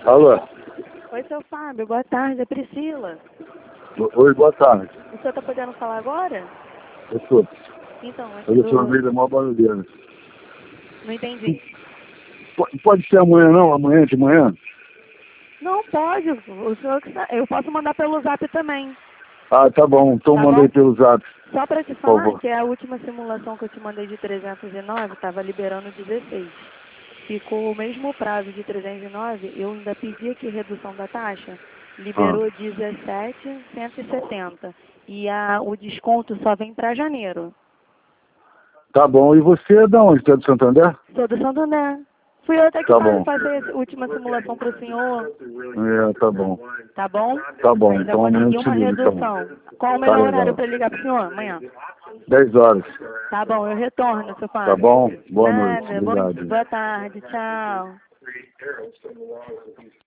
Alô? Oi, seu Fábio, boa tarde, é Priscila. Oi, boa tarde. O senhor tá podendo falar agora? Eu sou. Então, aqui Eu sou no do... meio da maior barulheira. Não entendi. Pode ser amanhã não? Amanhã de manhã? Não, pode, o senhor que eu posso mandar pelo zap também, Ah, tá bom. Então tá manda aí bom? pelo zap, Só para te por falar favor. que a última simulação que eu te mandei de 309 estava liberando 16. Ficou o mesmo prazo de 309, eu ainda pedi aqui redução da taxa, Ah, liberou 17,170. E o desconto só vem para janeiro. tá bom. E você é da onde? Você é do Santander? Sou do Santander. Fui eu até que Tá bom. passei a última simulação para o senhor, É, tá bom. tá bom? Tá bom. Ainda Então amanhã eu consegui te uma ligo, então. redução. Qual o Tá melhor horário legal. para ligar para o senhor? Amanhã. 10 horas. Tá bom, eu retorno, seu Tá Fábio. bom? Boa noite. Nada, Obrigado. boa tarde, tchau.